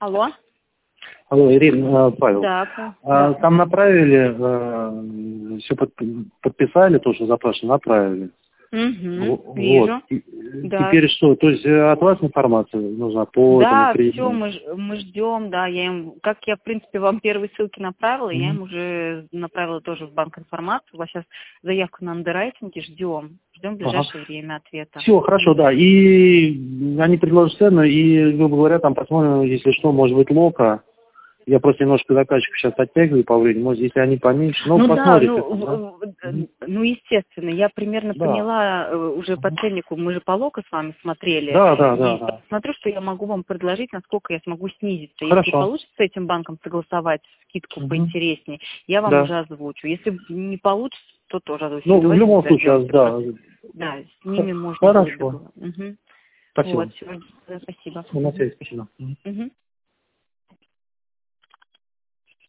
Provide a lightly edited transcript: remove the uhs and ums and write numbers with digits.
Алло. Алло, Ирина, Павел. Да, да. Там направили, все подписали, то, что запрашивали, направили. Угу, Вот. вижу. Да. Теперь что? То есть от вас информация нужна по этому Да, кредиту? все, мы ждем, да, как я, в принципе, вам первые ссылки направила, я им уже направила тоже в банк информацию, у вас сейчас заявку на андеррайтинге, ждем в ближайшее время ответа. Все, хорошо, да, и они предложат цену, и, грубо говоря, там посмотрим, если что, может быть, лока. Я просто немножко заказчиков сейчас оттягиваю по времени, может, если они поменьше, посмотрите. Естественно, я примерно поняла уже по ценнику, мы же по лока с вами смотрели. Да. Смотрю, что я могу вам предложить, насколько я смогу снизиться. Хорошо. Если получится с этим банком согласовать скидку поинтереснее, я вам уже озвучу. Если не получится, то тоже озвучу. В любом случае, да. Да, с ними можно. Хорошо. Угу. Спасибо. Вот, все, спасибо. На связи, спасибо.